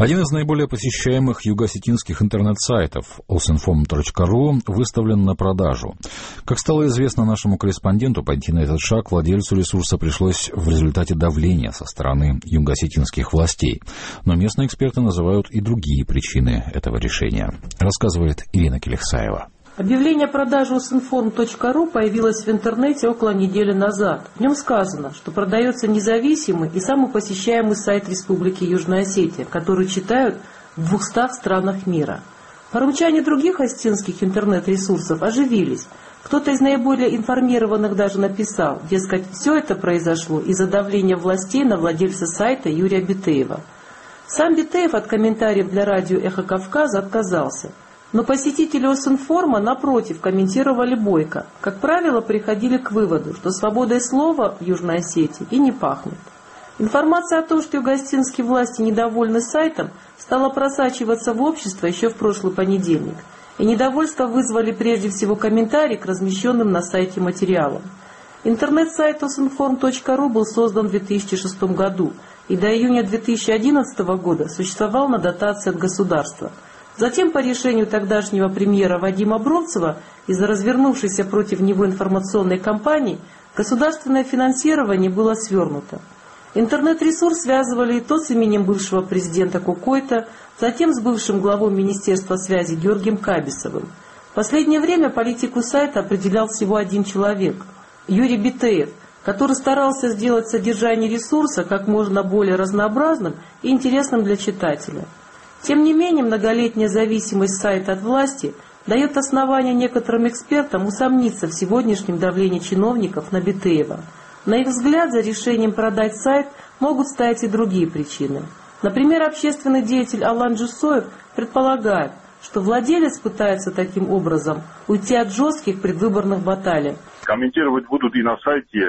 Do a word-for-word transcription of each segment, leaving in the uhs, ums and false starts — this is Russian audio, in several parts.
Один из наиболее посещаемых юго-осетинских интернет-сайтов осинформ точка ру выставлен на продажу. Как стало известно нашему корреспонденту, пойти на этот шаг владельцу ресурса пришлось в результате давления со стороны юго-осетинских властей. Но местные эксперты называют и другие причины этого решения. Рассказывает Ирина Келехсаева. Объявление о продаже осинформ точка ру появилось в интернете около недели назад. В нем сказано, что продается независимый и самый посещаемый сайт Республики Южная Осетия, который читают в двухстах странах мира. Поручане других осетинских интернет-ресурсов оживились. Кто-то из наиболее информированных даже написал, дескать, все это произошло из-за давления властей на владельца сайта Юрия Битеева. Сам Битеев от комментариев для радио «Эхо Кавказа» отказался. Но посетители осинформа, напротив, комментировали бойко. Как правило, приходили к выводу, что свободой слова в Южной Осетии и не пахнет. Информация о том, что юго-осетинские власти недовольны сайтом, стала просачиваться в общество еще в прошлый понедельник. И недовольство вызвали прежде всего комментарии к размещенным на сайте материалам. Интернет-сайт осинформ точка ру был создан в две тысячи шестом году и до июня две тысячи одиннадцатого года существовал на дотации от государства. Затем, по решению тогдашнего премьера Вадима Бронцева, из-за развернувшейся против него информационной кампании, государственное финансирование было свернуто. Интернет-ресурс связывали и то с именем бывшего президента Кукойта, затем с бывшим главой Министерства связи Георгием Кабисовым. В последнее время политику сайта определял всего один человек – Юрий Битеев, который старался сделать содержание ресурса как можно более разнообразным и интересным для читателя. Тем не менее, многолетняя зависимость сайта от власти дает основания некоторым экспертам усомниться в сегодняшнем давлении чиновников на Битеева. На их взгляд, за решением продать сайт могут стоять и другие причины. Например, общественный деятель Алан Джусоев предполагает, что владелец пытается таким образом уйти от жестких предвыборных баталий. Комментировать будут и на сайте,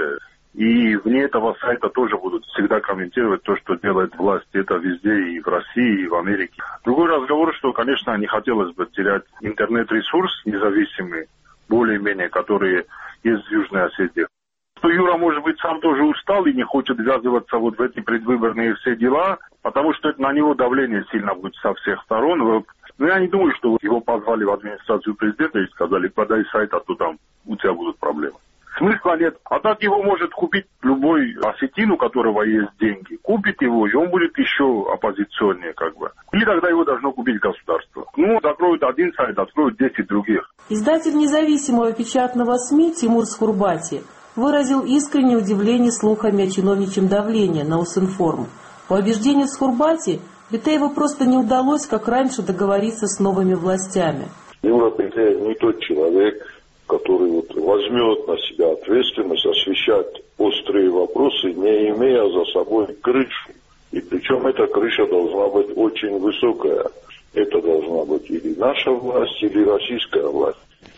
и вне этого сайта тоже будут всегда комментировать то, что делает власть. Это везде, и в России, и в Америке. Другой разговор, что, конечно, не хотелось бы терять интернет-ресурс независимый, более-менее, который есть в Южной Осетии. Что Юра, может быть, сам тоже устал и не хочет ввязываться вот в эти предвыборные все дела, потому что это на него давление сильно будет со всех сторон. Но я не думаю, что его позвали в администрацию президента и сказали, подай сайт, а то там у тебя будут проблемы. Смысла нет. А так его может купить любой осетин, у которого есть деньги. Купит его, и он будет еще оппозиционнее, как бы. Или тогда его должно купить государство. Ну, закроют один сайт, откроют десять других. Издатель независимого печатного СМИ Тимур Схурбати выразил искреннее удивление слухами о чиновничьем давлении на осинформ. По убеждению Схурбати, Битееву просто не удалось, как раньше, договориться с новыми властями. Юра Битеев не тот человек, который вот возьмет на себя ответственность освещать острые вопросы, не имея за собой крышу. И причем эта крыша должна быть очень высокая. Это должна быть или наша власть, или российская власть.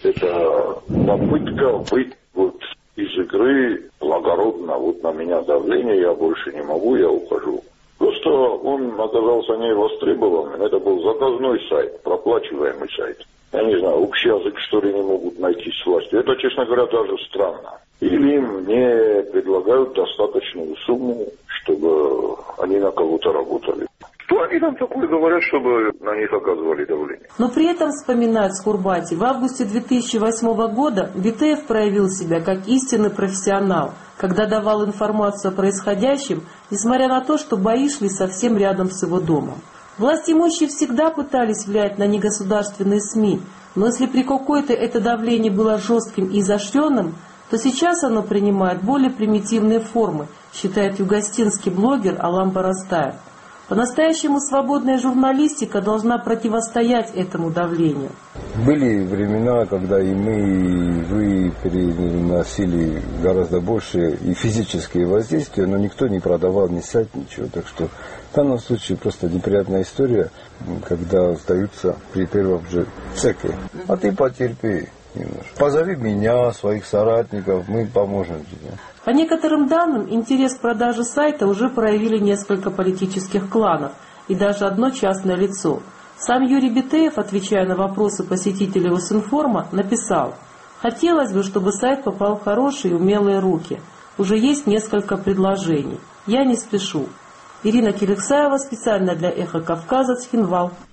Это попытка быть вот из игры благородно. Вот на меня давление, я больше не могу, я ухожу. Просто он оказался не востребованным. Это был заказной сайт, проплачиваемый сайт. Я не знаю, общий язык, что ли, не могут найти с властью. Это, честно говоря, даже странно. Или им не предлагают достаточную сумму, чтобы они на кого-то работали. Что они там такое говорят, чтобы на них оказывали давление? Но при этом, вспоминает Схурбати, в августе две тысячи восьмого года Битеев проявил себя как истинный профессионал, когда давал информацию о происходящем, несмотря на то, что бои шли совсем рядом с его домом. Власти имущие всегда пытались влиять на негосударственные СМИ, но если при какой-то это давление было жестким и изощренным, то сейчас оно принимает более примитивные формы, считает юго-осетинский блогер Алам Барастаев. По-настоящему свободная журналистика должна противостоять этому давлению. Были времена, когда и мы, и вы переносили гораздо больше и физические воздействия, но никто не продавал ни сайт, ничего. Так что в данном случае просто неприятная история, когда сдаются при первом же цеке. А ты потерпи немножко. Позови меня, своих соратников, мы поможем тебе. По некоторым данным, интерес к продаже сайта уже проявили несколько политических кланов и даже одно частное лицо. Сам Юрий Битеев, отвечая на вопросы посетителей осинформа, написал: «Хотелось бы, чтобы сайт попал в хорошие и умелые руки. Уже есть несколько предложений. Я не спешу». Ирина Киликсаева специально для «Эхо Кавказа», Цхинвал.